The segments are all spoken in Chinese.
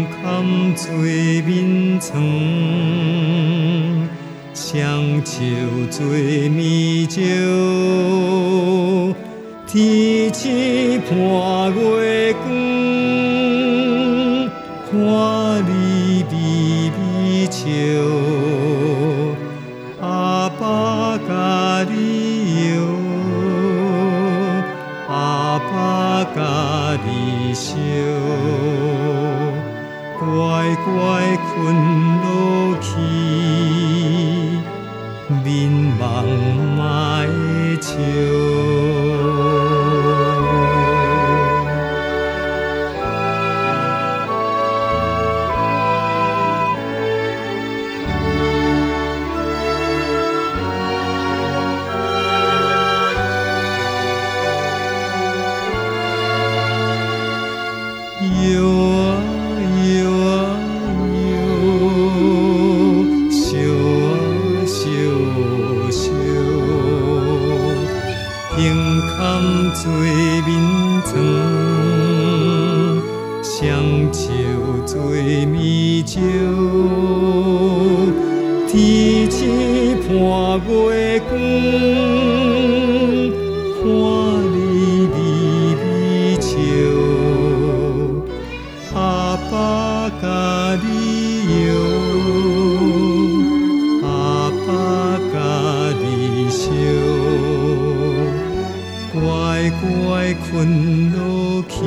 堪水面床，双手做米酒，天星伴月光，看你微微笑，阿爸甲你摇，阿爸甲你笑，乖乖困落去，面茫莫笑。摇啊摇啊摇，烧啊烧烧，胸坎做面床，双手做米酒，天星伴月光，看你微微笑。阿爸甲你摇，阿爸甲你笑，乖乖困落去，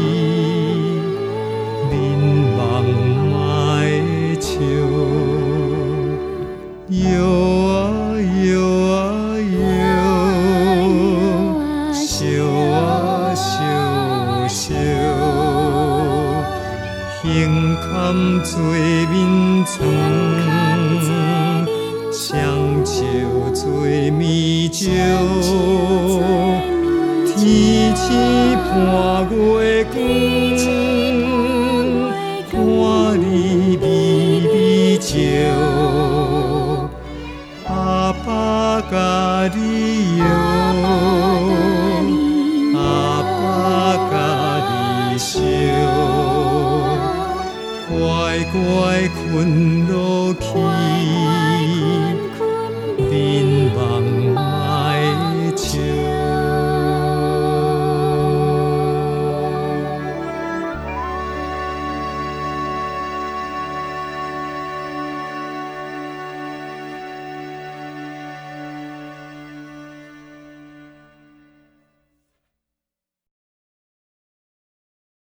面茫莫笑。摇啊摇啊摇，烧啊烧烧。胸坎做面床，双手做米酒，天星伴月光，看你微微笑，阿爸甲你摇，阿爸甲你笑，乖乖困落去。